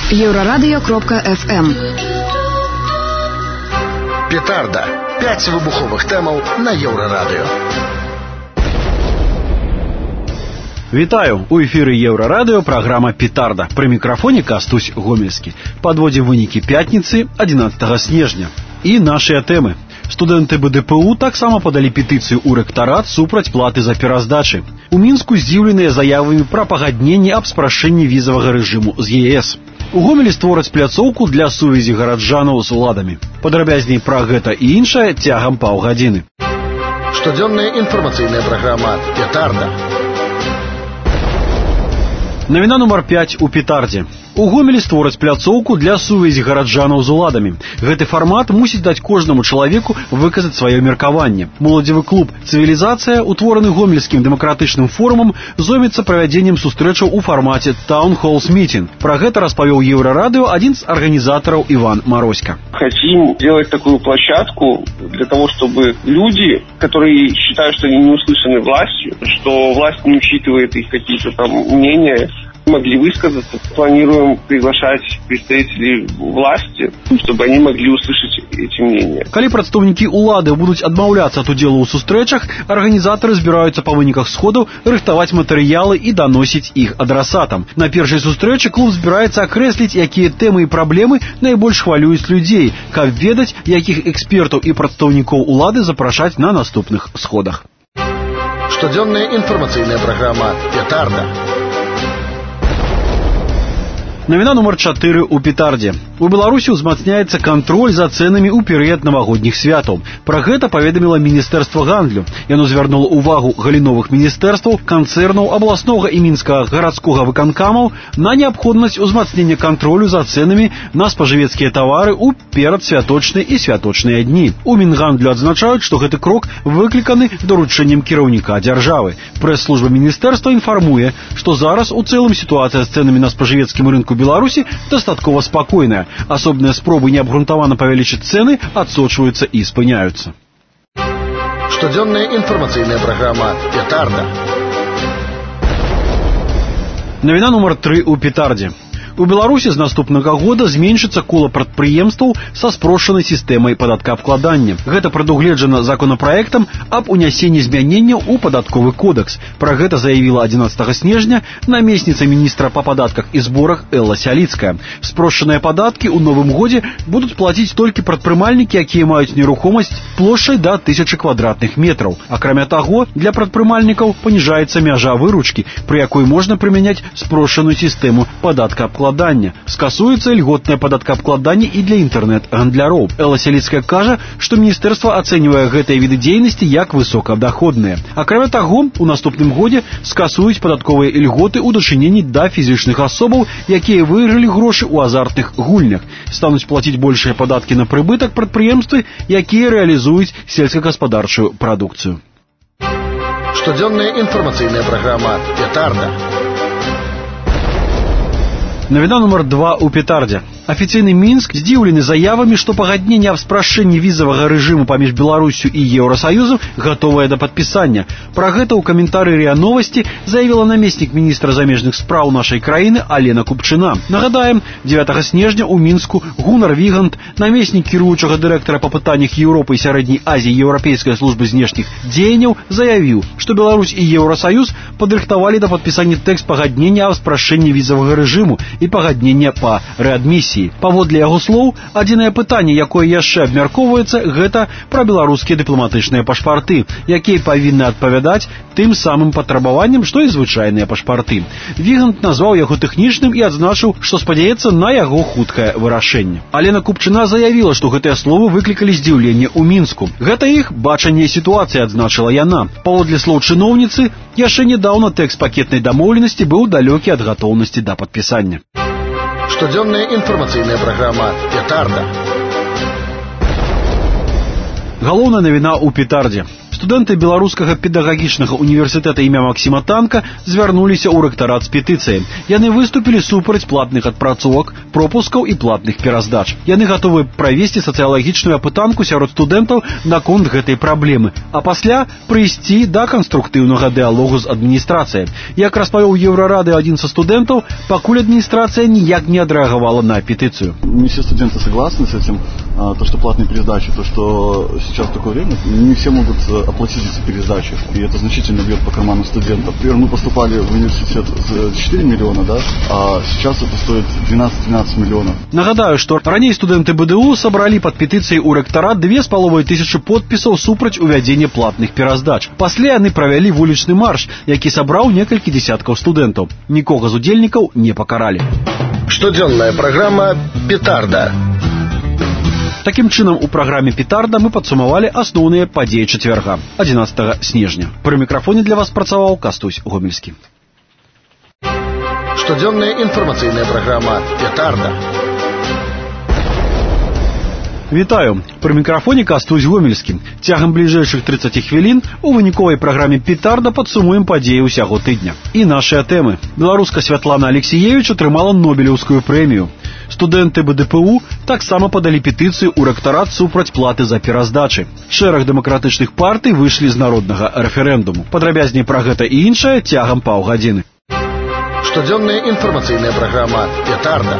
Еврорадио.FM. Петарда. 5 вибухових темаў на Еврорадио. Вітаю! У эфіры Еврорадио праграма «Петарда». Пры мікрафоне Кастусь Гомельскі. Падводзім вынікі пятніцы 11 снежня. І нашыя тэмы. Студэнты БДПУ таксама падалі петыцыю ў рэктарат супраць платы за пераздачы. У Мінску здзіўленыя заявамі пра пагадненне аб спрашчэнні візавага рэжыму з ЕС. У Гомелі створаць пляцоўку для сувязі гараджанаў з уладамі. Падрабязней пра гэта і іншае цягам паўгадзіны. Штодзённая інфармацыйная праграма «Петарда». Навіна нумар 5 у Петардзе. У Гомелі створаць пляцоўку для сувязі гараджанаў з уладамі. Гэты фармат мусіць даць кожнаму чалавеку выказаць сваё меркаванне. Моладзевы клуб «Цывілізацыя», утвораны Гомельскім дэмакратычным форумам, зоймецца правядзеннем сустрэчаў у фармаце Town Halls Meeting. Про гэта распавёў Еврорадио один з арганізатараў Иван Морозько. Хотим сделать такую площадку для того, чтобы люди, которые считают, что они не услышаны властью, что власть не учитывает их какие-то там мнения, могли высказаться. Планируем приглашать представителей власти, чтобы они могли услышать эти мнения. Калі прадстаўнікі улады будуць адмаўляцца ад удзелу ў сустрэчах, арганізатары збіраюцца па выніках сходаў рыхтаваць матэрыялы і даносіць іх адрасатам. На першай сустрэчы клуб збіраецца акрэсліць, якія тэмы і праблемы найбольш хвалююць людзей, каб ведаць, якіх экспертаў і прадстаўнікоў улады запрашаць на наступных сходах. Штодзённая інфармацыйная праграма «Петарда». Навіна нумар 4 у Петардзе. У Беларусі ўзмацняецца кантроль за цэнамі ў перыяд навагодніх святаў. Пра гэта паведаміла Міністэрства гандлю. Яно звярнула ўвагу галіновых міністэрстваў, канцэрнаў, абласнога і мінскага гарадскога выканкамаў на неабходнасць узмацнення кантролю за цэнамі на спажывецкія тавары ў перадсвяточныя і святочныя дні. У Мінгандлю адзначаюць, што гэты крок выкліканы даручэннем кіраўніка дзяржавы. Прэс-служба міністэрства інфармуе, што зараз у цэлым сітуацыя з цэнамі на спажывецкім рынку Беларусі дастаткова спакойная. Асобныя спробы неабгрунтавана павялічыць цэны адсочваюцца і спыняюцца. Штодзённая інфармацыйная праграма «Петарда». Навіна нумар 3 у Петардзе. У Беларусі з наступнага года зменшыцца кола прадпрыемстваў са спрошчанай сістэмай падаткаабкладання. Гэта прадугледжана законапраектам аб унясенні змяненняў у падатковы кодекс. Пра гэта заявіла 11 снежня намесніца міністра па падатках і зборах Элла Сяліцкая. Спрошчаныя падаткі ў новым годзе будуць плаціць толькі прадпрымальнікі, якія маюць нерухомасць плошчай да 1000 квадратных метраў. Акрамя таго, для прадпрымальнікаў паніжаецца мяжа выручкі, пры якой можна прымяняць спрошчаную сістэму падаткаабкладання. Скасуецца льготнае падаткаабкладанне і для інтэрнэт-гандляроў. Элла Сяліцкая кажа, што міністэрства ацэньвае гэтыя віды дзейнасці як высокадаходныя. Акрамя таго, у наступным годзе скасуюць падатковыя ільготы ў дачыненні да фізічных асобаў, якія выйгралі грошы ў азартных гульнях. Стануць плаціць большыя падаткі на прыбытак прадпрыемствы, якія рэалізуюць сельскагаспадарчую прадукцыю. Штодзённая інфармацыйная праграма «Петарда». Навіна нумар 2 у Петардзе. Афіцыйны Мінск здзіўлены заявамі, што пагадненне аб спрашчэнні візавага рэжыму паміж Беларуссю і Еўрасаюзам гатовае да падпісання. Пра гэта ў каментары РИА Новости заявіла намеснік міністра замежных спраў нашай краіны Алена Купчына. Нагадаем, 9 снежня ў Мінску Гунар Вігант, намеснік кіруючага дырэктара па пытаннях Еўропы і Сярэдняй Азіі Еўрапейскай службы знешніх дзеянняў, заявіў, што Беларусь і Еўрасаюз падрыхтавалі да падпісання тэкст пагаднення аб спрашчэнні візавага рэжыму і пагаднення па рэадмісіі. Паводле яго слоў, адзінае пытанне, якое яшчэ абмяркоўваецца, гэта пра беларускія дыпламатычныя пашпарты, якія павінны адпавядаць тым самым патрабаванням, што і звычайныя пашпарты. Вігант назваў яго тэхнічным і адзначыў, што спадзяецца на яго хуткае вырашэнне. Алена Купчына заявіла, што гэтыя словы выклікалі здзіўленне ў Мінску. Гэта іх бачанне сітуацыі, адзначыла яна. Паводле слоў чыноўніцы, яшчэ нядаўна тэкст пакетнай дамоўленасці быў далёкі ад гатоўнасці да падпісання. Штодзённая інфармацыйная праграма «Петарда». Галоўная навіна ў Петардзе. Студэнты беларускага педагагічнага універсітэта імя Максіма Танка звярнуліся ў рэктарат з петыцыяй. Яны выступілі супраць платных адпрацовак, пропускаў і платных пераздач. Яны гатовы правесці сацыялагічную апытанку сярод студэнтаў наконт гэтай праблемы, а пасля прыйсці да канструктыўнага дыалогу з адміністрацыяй. Як распавёў Еўрарады адзін са студэнтаў, пакуль адміністрацыя ніяк не адрэагавала на петыцыю. Не все студенты согласны с этим, то, что платные пересдачи, то, что сейчас такое время, не все могут оплатить эти пересдачи, и это значительно бьет по карману студентов. Например, мы поступали в университет за 4 миллиона, да, а сейчас это стоит 12-13 миллионов. Нагадаю, што раней студэнты БДУ сабралі пад петыцыяй у рэктарат 2500 подпісаў супраць увядзення платных пераздач. Пасля яны правялі вулічны марш, які сабраў некалькі дзесяткаў студэнтаў. Нікога з удзельнікаў не пакаралі. Штодзённая праграма «Петарда». Такім чынам, у праграме «Петарда» мы падсумавалі асноўныя падзеі чацвярга, 11 снежня. Пры мікрафоне для вас працаваў Кастусь Гомельскі. Штодзённая інфармацыйная праграма «Петарда». Вітаю! Пры мікрафоне Кастусь Гомельскі. Цягам бліжэйшых 30 хвілін у выніковай праграме «Петарда» падсумуем падзеі ўсяго тыдня. І нашыя тэмы. Беларуска Святлана Алексіевіч атрымала Нобелеўскую прэмію. Студэнты БДПУ таксама падалі петыцыю ў рэктарат супраць платы за пераздачы. Шэраг дэмакратычных партый выйшлі з народнага рэферэндуму. Падрабязней пра гэта і іншае цягам паўгадзіны. Штодзённая інфармацыйная праграма «Петарда».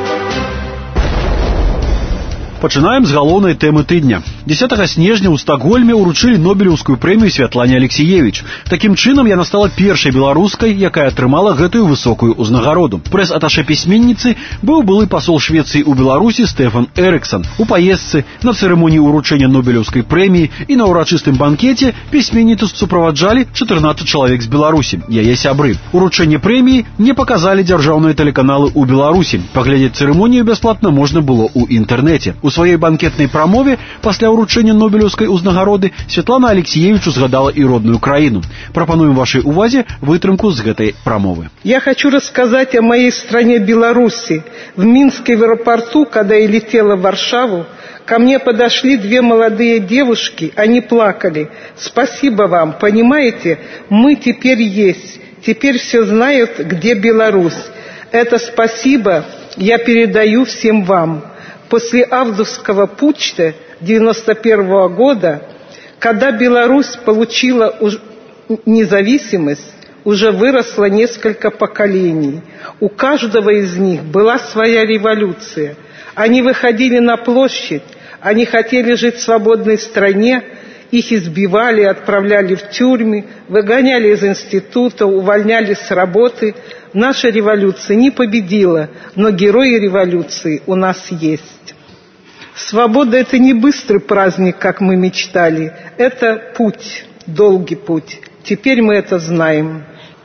Пачынаем з галоўнай тэмы тыдня. 10 снежня ў Стакгольме ўручылі Нобелеўскую прэмію Святлане Алексіевіч. Такім чынам яна стала першай беларускай, якая атрымала гэтую высокую ўзнагароду. Прэс-аташэ пісьменніцы быў былы пасол Швецыі ў Беларусі Стефан Эрыксон. У паездцы, на цырымоніі ўручэння Нобелеўскай прэміі і на ўрачыстым банкеце пісьменніцу суправаджалі 14 чалавек з Беларусі, яе сябры. Уручэнне прэміі не паказалі дзяржаўныя тэлеканалы ў Беларусі. Паглядзець цырымонію бясплатна можна было ў інтэрнэце. У сваёй банкетнай прамове пасля ўручэння Нобелеўскай узнагароды Святлана Алексіевіч узгадала і родную краіну. Прапануем вашай увазе вытрымку з гэтай прамовы. Я хочу рассказать о моей стране Беларуси. В Минске в аэропорту, когда я летела в Варшаву, ко мне подошли две молодые девушки, они плакали. Спасибо вам, понимаете, мы теперь есть, теперь все знают, где Беларусь. Это спасибо я передаю всем вам. После августовского путча 1991 года, когда Беларусь получила независимость, уже выросло несколько поколений. У каждого из них была своя революция. Они выходили на площадь, они хотели жить в свободной стране, их избивали, отправляли в тюрьмы, выгоняли из института, увольняли с работы. Наша революция не победила, но герои революции у нас есть. Свобода – это не быстрый праздник, как мы мечтали. Это путь, долгий путь. Теперь мы это знаем.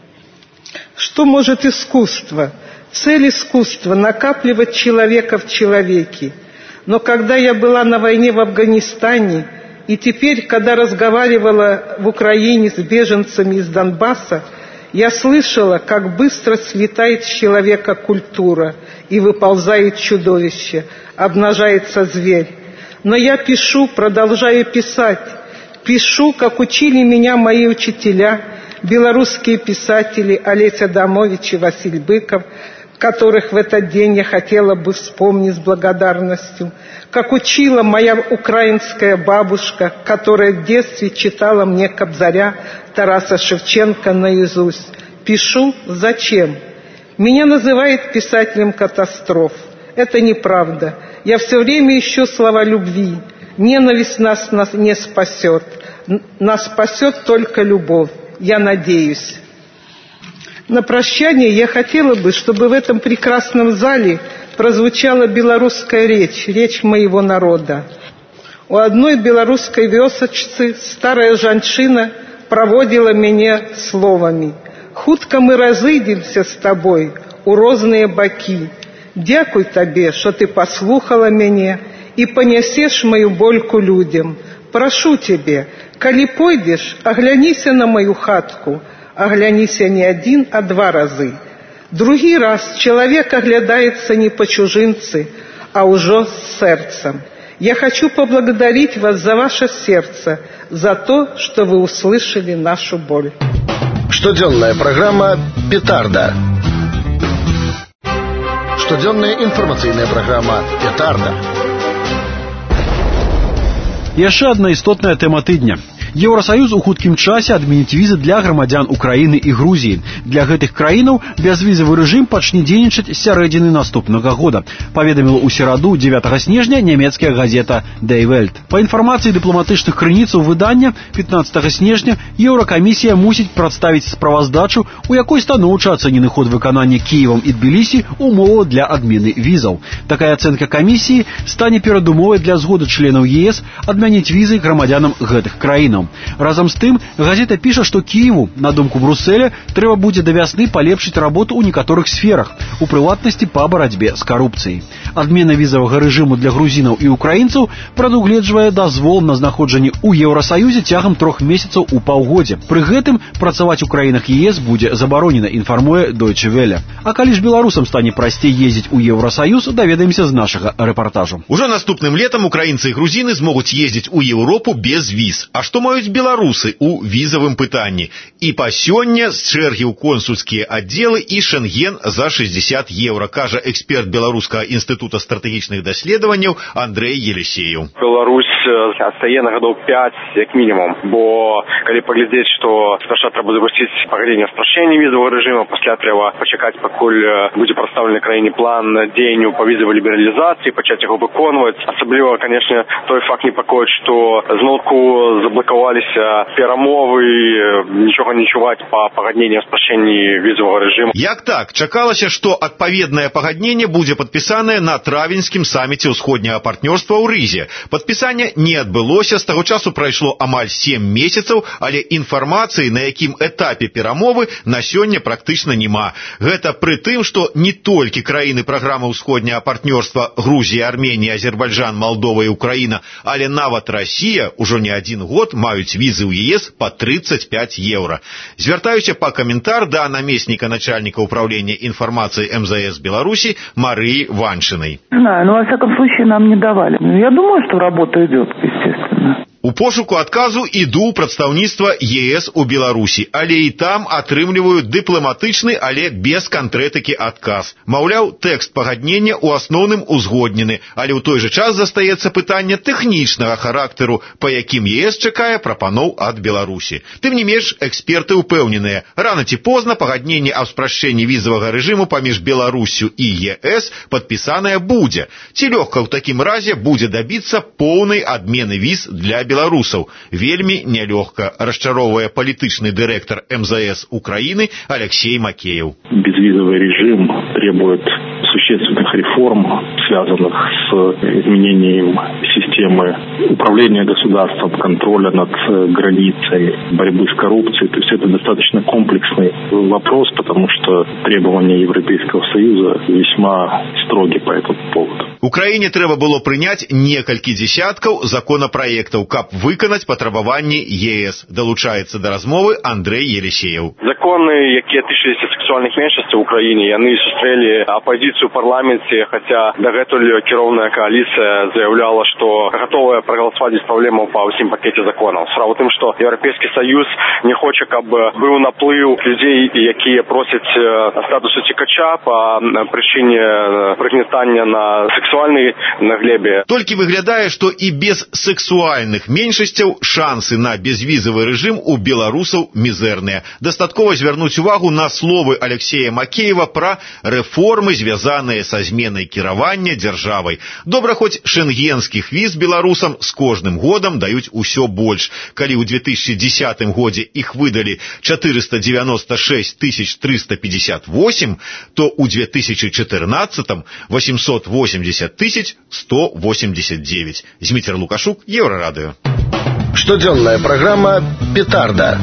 Что может искусство? Цель искусства – накапливать человека в человеке. Но когда я была на войне в Афганистане, и теперь, когда разговаривала в Украине с беженцами из Донбасса, я слышала, как быстро слетает с человека культура, и выползает чудовище, обнажается зверь. Но я пишу, продолжаю писать. Пишу, как учили меня мои учителя, белорусские писатели Олесь Адамович и Василий Быков, которых в этот день я хотела бы вспомнить с благодарностью, как учила моя украинская бабушка, которая в детстве читала мне Кобзаря Тараса Шевченко наизусть. Пишу зачем? Меня называют писателем катастроф. Это неправда. Я все время ищу слова любви. Ненависть нас не спасет. Нас спасет только любовь. Я надеюсь. На прощание я хотела бы, чтобы в этом прекрасном зале прозвучала белорусская речь, речь моего народа. У одной белорусской вёсочцы старая жанчына проводила меня словами: «Хутка мы разыдемся с тобой у розныя бакі. Дякуй табе, что ты послухала мяне и понесешь мою больку людям. Прошу тебе, калі пойдешь, огляніся на мою хатку, огляніся не один, а два разы. Другі раз человек оглядается не по чужинцы, а уже с сердцем. Я хочу поблагодарить вас за ваше сердце, за то, что вы услышали нашу боль. Штодзённая программа «Петарда». Штодзённая информационная программа «Петарда». Яшчэ адна істотная тэма тыдня. Еўрасаюз у хуткім часе адменіць візы для грамадзян Украіны і Грузіі. Для гэтых краінаў бязвізавы рэжым пачне дзейнічаць з сярэдзіны наступнага года, паведаміла ў сераду 9 снежня нямецкая газета Die Welt. Па інфармацыі дыпламатычных крыніцаў выдання, 15 снежня Еўракамісія мусіць прадставіць справаздачу, у якой станоўча ацэнены ход выканання Кіевам і Тбілісі умоваў для адмены візаў. Такая ацэнка камісіі стане перадумовай для згоды членаў ЕС адмяніць візы грамадзянам гэтых краінаў. Разам з тым, газета піша, што Кіеву, на думку Брусселя, трэба будзе да вясны палепшыць работу ў некаторых сферах, у прыватнасці па барацьбе з карупцыяй. Адмена візавага рэжыму для грузінаў і украінцаў прадугледжвае дазвол на знаходжанне ў Еўрасаюзе цягам 3 месяцаў у паўгодзе. Пры гэтым працаваць у краінах ЕС будзе забаронена, інфармуе Deutsche Welle. А калі ж беларусам стане прасцей ездзіць у Еўрасаюз, даведаемся з нашага рэпартажу. Ужо наступным летам украінцы і грузіны змогуць ездзіць у Еўропу без віз. А што маюць беларусы у візавым пытанні? І па сёння з чэргі ў консульскія аддзелы і Шенген за 60 евро, кажа эксперт Беларускага інстытута стратэгічных даследаванняў Андрэй Елисеев. Беларусь адстае на гадоў 5 як мінімум, бо калі паглядзець, што спачатку трэба запусціць пагадненне спрашчэння візавага рэжыму, пасля трэба пачакаць, пакуль будзе прадстаўлены краіне план дзеянняў па візавай лібералізацыі, пачаць яго выконваць. Асабліва, канешне, той факт непакоіць, што зноўку заблакаваліся перамовы, нічога не чуваць па пагадненню спрашчэнні візавага рэжыму. Як так? Чакалася, што адпаведнае пагадненне будзе падпісанае на травеньскім саміце ўсходняга партнёрства ў Рызе. Падпісанне не адбылося, з таго часу прайшло амаль 7 месяцаў, але інфармацыі, на якім этапе перамовы, на сёння практычна няма. Гэта пры тым, што не толькі краіны праграмы ўсходняга партнёрства Грузія, Арменія, Азербайджан, Малдова і Украіна, але нават Расія ўжо не адзін год маюць візы ў ЕС па 35 евро. Звяртаюся па каментар да намесніка начальника управления информации МЗС Беларуси Марии Ваншиной. Не знаю, но во всяком случае нам не давали. Я думаю, что работа идет, естественно. У пошуку адказу іду ў прадстаўніцтва ЕС у Беларусі, але і там атрымліваюць дыпламатычны, але без канкрэтыкі адказ. Маўляў, тэкст пагаднення ў асноўным узгоднены, але ў той жа час застаецца пытанне тэхнічнага характару, па якім ЕС чакае прапаноў ад Беларусі. Тым не менш, эксперты ўпэўненыя, рана ці позна пагадненне аб спрашчэнні візавага рэжыму паміж Беларуссю і ЕС падпісанае будзе. Ці лёгка ў такім разе будзе дабіцца поўнай адмены віз для беларусаў. Вельмі нялёгка, расчароўвае палітычны дырэктар МЗС Украины Алексей Макеев. Безвизовый режим требует существенных реформ, связанных с изменением системы управления государством, контроля над границей, борьбы с коррупцией. То есть это достаточно комплексный вопрос, потому что требования Европейского Союза весьма строги по этому поводу. Украине трэба было прыняць некалькі дзесяткаў законапраектаў, каб выканаць патрабаванні ЕС. Далучаецца да размовы Андрэй Елисеев. Законы, якія тычыліся сексуальных меншасцей ў Украіне, яны сустрэлі апазіцыю ў парламенце, хаця дагэтуль кіроўная кааліцыя заяўляла, што гатовая прагаласаваць без праблемаў па ўсім пакеце законаў. Справа ў тым, што Еўрапейскі Саюз не хоча, каб быў наплыў людзей, якія просяць статусу цікача па прычыне прыгнятання на сексуальнай наглебе. Толькі выглядае, што і без сексуальных меншасцяў шансы на безвізавы рэжым у беларусаў мізэрныя. Дастаткова звярнуць увагу на словы Алексея Макеева пра рэформы, звязаныя са зменай кіравання дзяржавай. Добра, хоць шэнгенскіх віз беларусам з кожным годам даюць усё больш. Калі ў 2010 годзе іх выдалі 496 358, то ў 2014 880 189. Змитер Лукашук, Еврорадио. Штодзённая программа «Петарда».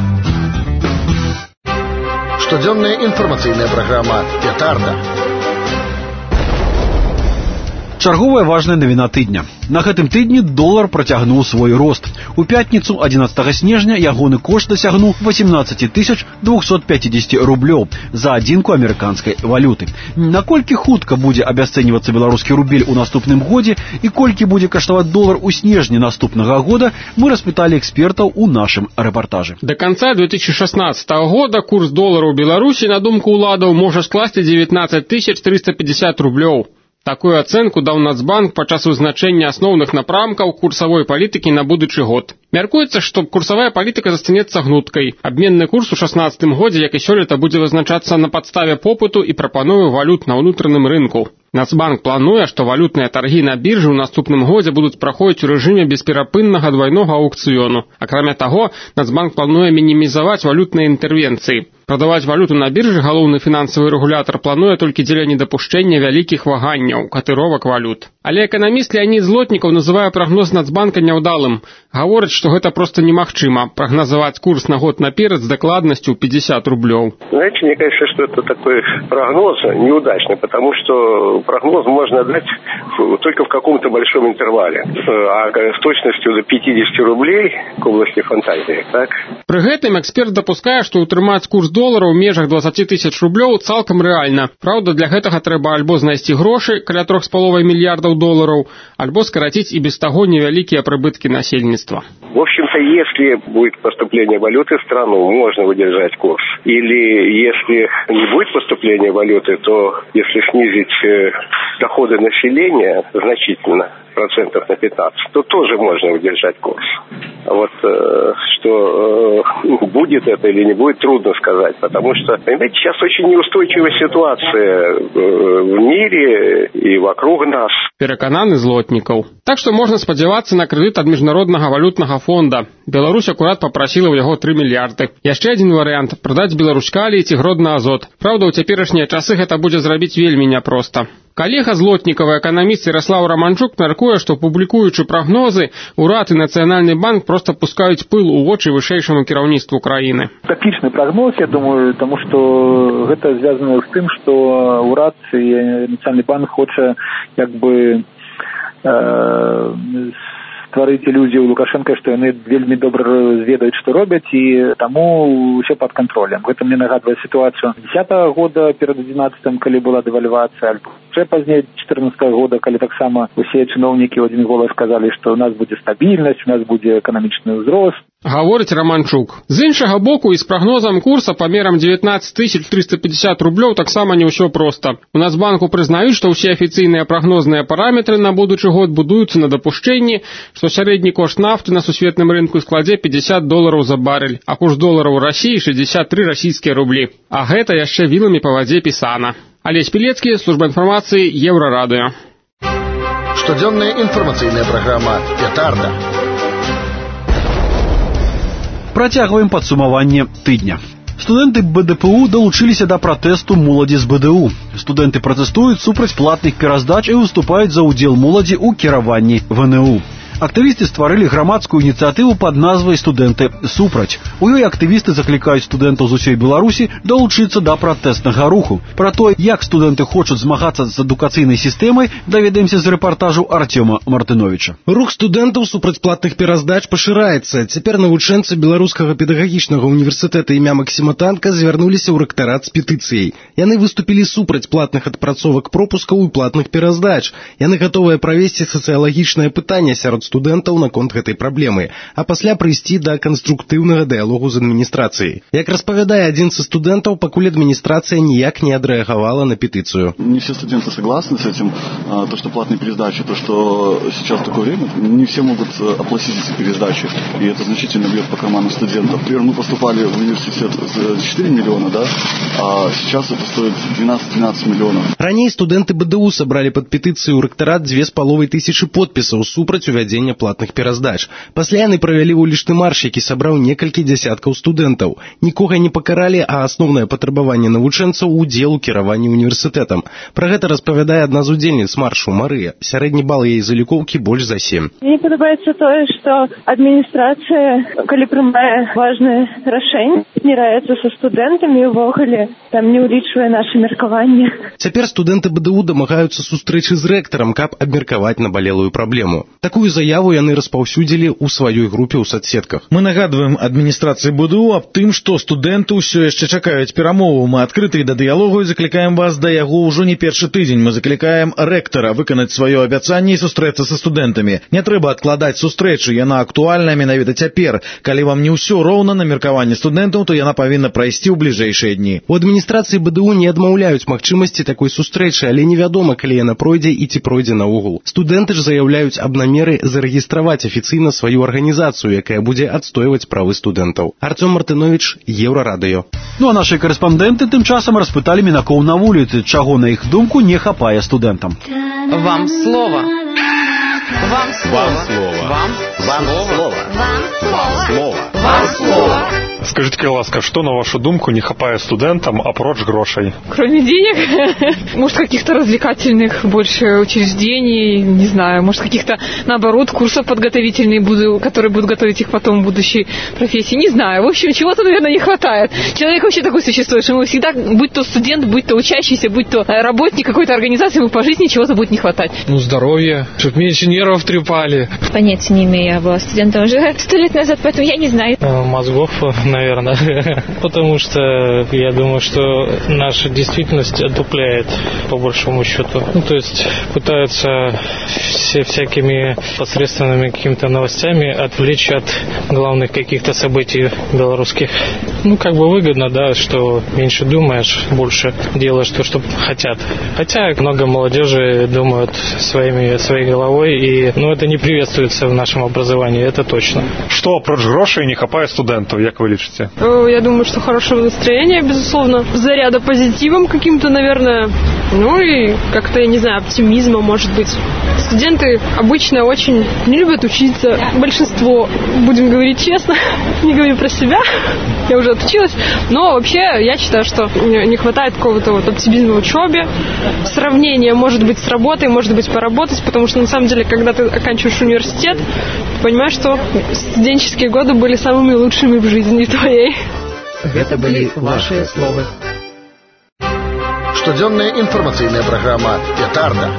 Штодзённая информационная программа «Петарда». Чарговая важная навіна тыдня. На гэтым тыдні долар працягнуў свой рост. У пятніцу 11 снежня ягоны кошт дасягнуў 18 250 рублёў за адзінку амерыканскай валюты. Наколькі хутка будзе абясцэньвацца беларускі рубель у наступным годзе і колькі будзе каштаваць долар у снежні наступнага года, мы распыталі экспертаў у нашым рэпартажы. До конца 2016 года курс долара ў Беларусі, на думку ўладаў, можа скласці 19 350 рублёў. Такую ацэнку даў Нацбанк падчас вызначэння асноўных напрамкаў курсавой палітыкі на будучы год. Мяркуецца, што курсавая палітыка застанецца гнуткай. Абменны курс у 2016 годзе, як і сёлета, будзе вызначацца на падставе попыту і прапановы валют на ўнутраным рынку. Нацбанк плануе, што валютныя таргі на біржы ў наступным годзе будуць праходзіць у рэжыме бесперапыннага двайнога аўкцыёну. Акрамя таго, Нацбанк плануе мінімізаваць валютныя інтэрвенцыі. Прадаваць валюту на біржы галоўны фінансавы рэгулятар плануе толькі дзеля недапушчэння вялікіх ваганняў катыровак валют. Але эканаміст Леонид Злотнікаў называе прагноз Нацбанка няўдалым. Гаворыць, што гэта проста немагчыма прагназаваць курс на год наперад з дакладнасцю 50 рублёў. Знаете, мне кажется, что это такой прогноз неудачный, потому что прогноз можно дать только в каком-то большом интервале. А с точностью до 50 рублей к области фантазии, так? Пры гэтым эксперт дапускае, што ўтрымаць курс долара ў межах 20 000 рублёў цалкам рэальна. Праўда, для гэтага трэба альбо знайсці грошы каля 3,5 мільярдаў долараў, альбо скараціць і без таго невялікія прыбыткі насельніцтва. В общем-то, если будет поступление валюты в страну, можно выдержать курс. Или если не будет поступления валюты, то если снизить доходы населения значительно, процентов на 15, то тоже можно удержать курс. А вот что будет это или не будет, трудно сказать, потому что, понимаете, сейчас очень неустойчивая ситуация в мире и вокруг нас. Перакананы Злотнікаў. Так што можна спадзявацца на крэдыт ад міжнароднага валютнага фонда. Беларусь акурат папрасіла ў яго 3 мільярды. Яшчэ адзін варыянт прадаць беларускалій ці гродна-азот. Праўда, ў цяперашнія часы гэта будзе зрабіць вельмі няпроста. Калега Злотнікава, эканаміст Ярослав Романчук, мяркуе, што публікуючы прагнозы, урад і Нацыянальны банк проста пускаюць пыл у вочы вышэйшаму кіраўніцтву краіны. Тактичный прогноз, я думаю, потому что это связано с тем, что урад и Национальный банк хочет как бы стварыць ілюзію Лукашенко, што яны вельмі добра ведаюць, што робяць, і таму ўсё пад кантролем. Гэта мне нагадвае сітуацыю 10-го года перад 11-м, калі была дэвальвацыя, альбо ще пазней 14-го года, калі таксама усе чыноўнікі ў адзін голас сказалі, што у нас будзе стабільнасць, у нас будзе эканамічны ўзрост. Гаворыць Романчук. З іншага боку, і з прагнозам курса памерам 19 350 рублёў таксама не ўсё проста. У Нацбанку прызнаюць, што ўсе афіцыйныя прагнозныя параметры на будучы год будуюцца на дапушчэнні, што сярэдні кошт нафты на сусветным рынку складзе $50 за барель, а курс долара ў Расіі 63 расійскія рублі. А гэта яшчэ віламі па вадзе пісана. Алесь Пілецкі, служба інфармацыі, Еўрарадыё. Штодзённая інфармацыйная праграма «Петарда». Працягваем падсумаванне тыдня. Студэнты БДПУ далучыліся да пратэсту моладзі з БДУ. Студэнты пратэстуюць супраць платных пераздач і выступаюць за ўдзел моладзі ў кіраванні ВНУ. Актывісты стварылі грамадскую ініцыятыву пад назвай «Студэнты супраць». У ёй актывісты заклікаюць студэнтаў з усёй Беларусі далучыцца да пратэстнага руху. Пра то, як студэнты хочуць змагацца з адукацыйнай сістэмай, даведаемся з рэпартажу Артёма Мартыновіча. Рух студэнтаў супраць платных пераздач пашыраецца. Цяпер навучэнцы Беларускага педагагічнага універсітэта імя Максіма Танка звярнуліся ў рэктарат з петыцыяй. Яны выступілі супраць платных адпрацовак пропускаў і платных пераздач. Яны гатовыя правесці сацыялагічнае пытанне сярод студэнтаў наконт гэтай праблемы, а пасля прыйсці да канструктыўнага дыялогу з адміністрацыяй. Як распавядае адзін са студэнтаў, пакуль администрация ніяк не адрэагавала на петицию. Не все студенты согласны с этим, то, что платные пересдачи, то, что сейчас такое время, не все могут оплатить эти пересдачи, и это значительно бьет по карману студентов. Например, мы поступали в университет за 4 миллиона, да, а сейчас это стоит 12 миллионов. Раней студенты БДУ собрали под петицию у ректорат 2500 подписаў супраць увядзення увядзення платных пераздач. Пасля яны правялі вулічны марш, які сабраў некалькі дзясяткаў студэнтаў. Нікога не пакаралі, а асноўнае патрабаванне навучэнцаў – удзел у кіраванні універсітэтам. Пра гэта распавядае адна з удзельніц маршу Марыя. Сярэдні бал яе залікоўкі больш за 7. Мне падабаецца тое, што адміністрацыя, калі прымае важнае рашэнне, не раецца са студэнтамі ўвогуле, там не ўлічвае наша меркаванне. Цяпер студэнты БДУ дамагаюцца сустрэчы з рэктарам, каб абмеркаваць набалелую праблему. Такую заяву яны распаўсюдзілі ў сваёй групе ў соцсетках. Мы нагадваем адміністрацыі БДУ аб тым, што студэнты ўсё яшчэ чакаюць перамову. Мы адкрыты да дыялогу і заклікаем вас да яго ўжо не першы тыдзень. Мы заклікаем рэктара выканаць сваё абяцанне і сустрэцца са студэнтамі. Не трэба адкладаць сустрэчу, яна актуальная менавіта цяпер. Калі вам не ўсё роўна на меркаванне студэнтаў, то яна павінна прайсці ў бліжэйшыя дні. У адміністрацыі БДУ не адмаўляюць магчымасці такой сустрэчы, але невядома, калі яна пройдзе і ці пройдзе наогул. Студэнты ж заяўляюць аб намеры зарэгістраваць афіцыйна сваю арганізацыю, якая будзе адстойваць правы студэнтаў. Артём Мартынович, Еўрарадыё. Ну а наши корреспонденты тым часам распыталі мінакоў на вуліцы, чаго на іх думку не хапае студэнтам. Вам слово. Вам слово. Вам слово. Вам слово. Вам слово. Скажите, ласка, что, на вашу думку, не хапает студентам апроч грошей? Кроме денег, может, каких-то развлекательных больше учреждений, не знаю, может, каких-то, наоборот, курсов подготовительных, которые будут готовить их потом в будущей профессии, не знаю. В общем, чего-то, наверное, не хватает. Человек вообще такое существо, что ему всегда, будь то студент, будь то учащийся, будь то работник какой-то организации, ему по жизни чего-то будет не хватать. Ну, здоровье, чтобы мне инженеров трепали. Понятия не имею, я была студентом уже 100 лет назад, поэтому я не знаю. Мозгов, наверное, потому что я думаю, что наша действительность отупляет, по большому счету. Ну, то есть пытаются всякими посредственными какими-то новостями отвлечь от главных каких-то событий белорусских. Ну, как бы выгодно, да, что меньше думаешь, больше делаешь то, что хотят. Хотя много молодежи думают своей головой, и это не приветствуется в нашем образовании, это точно. Что апроч грошей не хапает студентов, как вы лечите? Я думаю, что хорошего настроения, безусловно, заряда позитивом каким-то, наверное, ну и как-то, я не знаю, оптимизма, может быть. Студенты обычно очень не любят учиться. Большинство, будем говорить честно, не говорю про себя, я уже отучилась, но вообще я считаю, что не хватает какого-то оптимизма в учебе, сравнения, может быть, с работой, может быть, поработать, потому что, на самом деле, когда ты оканчиваешь университет, ты понимаешь, что студенческие годы были самыми лучшими в жизни твоей. Это были ваши словы. Штодзённая информационная программа «Петарда».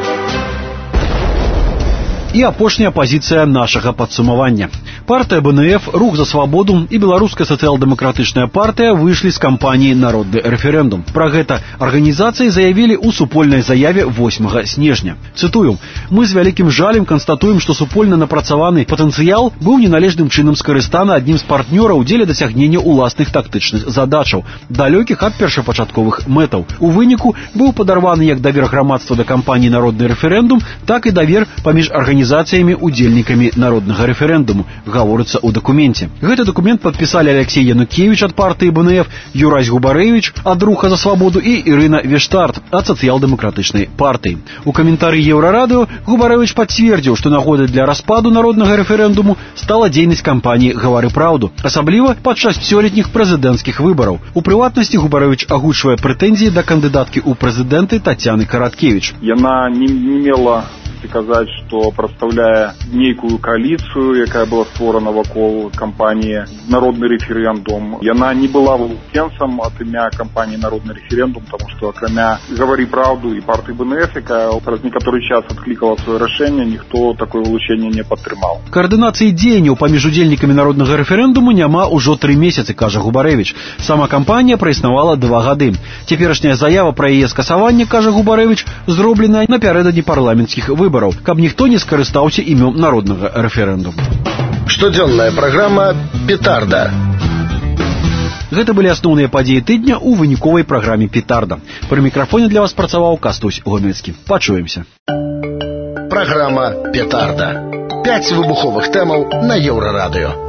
І апошняя пазіцыя нашага падсумавання. Партыя БНФ, Рух за свабоду і Беларуская сацыял-дэмакратычная партыя выйшлі з кампаніі «Народны рэферэндум». Пра гэта арганізацыі заявілі ў супольнай заяве 8 снежня. Цытую: «Мы з вялікім жалем канстатуем, што супольна напрацаваны патэнцыял быў неналежным чынам скарыстаны аднім з партнёраў дзеля дасягнення ўласных тактычных задачаў, далёкіх ад першапачатковых мэтаў. У выніку быў падарваны як давер грамадства да кампаніі «Народны рэферэндум», так і давер паміж удзельнікамі народнага рэферэндуму, гаворыцца ў дакуменце. Гэты дакумент падпісалі Алексей Янукевич ад партыі БНФ, Юрась Губарэвіч ад Руха за свабоду і Ірына Вештарт ад сацыял-дэмакратычнай партыі. У каментары Еўрарадыё Губарэвіч пацвердзіў, што нагодай для распаду народнага рэферэндуму стала дзейнасць кампаніі «Гавары праўду», асабліва падчас сёлетніх прэзідэнцкіх выбараў. У прыватнасці Губарэвіч агучвае прэтэнзіі да кандыдаткі ў прэзідэнты Тацяны Караткевіч. Яна не мела сказаць, што прадстаўляе нейкую кааліцыю, якая была створана вакол кампаніі «Народны рэферэндум». Яна не была вылучэнцам ад імя кампаніі «Народны рэферэндум», таму што акрамя «Гавары праўду» і партыі БНФ, якая праз некаторы час адклікала сваё рашэнне, ніхто такое вылучэнне не падтрымаў. Каардынацыі дзеянняў паміж удзельнікамі народнага рэферэндуму няма ўжо 3 месяцы, кажа Губарэвіч. Сама кампанія праіснавала 2 гады. Цяперашняя заява пра яе скасаванне, кажа Губарэвіч, зробленая напярэдадні парламенцкіх выбараў, каб ніхто не скарыстаўся імём народнага рэферэндуму. Штодзённая праграма «Петарда». Гэта былі асноўныя падзеі тыдня ў выніковай праграме «Петарда». Пры мікрафоне для вас працаваў Кастусь Гомельскі. Пачуемся. Праграма «Петарда». 5 выбуховых тэмаў на Еўрарадыё.